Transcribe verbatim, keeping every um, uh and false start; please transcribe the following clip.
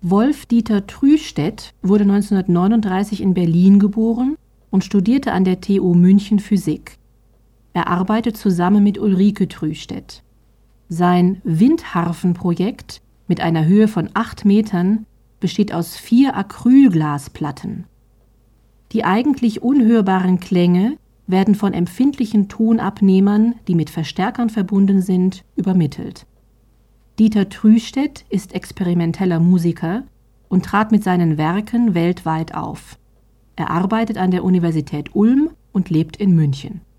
Wolf-Dieter Trüstedt wurde neunzehnhundertneununddreißig in Berlin geboren und studierte an der T U München Physik. Er arbeitet zusammen mit Ulrike Trüstedt. Sein Windharfenprojekt mit einer Höhe von acht Metern besteht aus vier Acrylglasplatten. Die eigentlich unhörbaren Klänge werden von empfindlichen Tonabnehmern, die mit Verstärkern verbunden sind, übermittelt. Dieter Trüstedt ist experimenteller Musiker und trat mit seinen Werken weltweit auf. Er arbeitet an der Universität Ulm und lebt in München.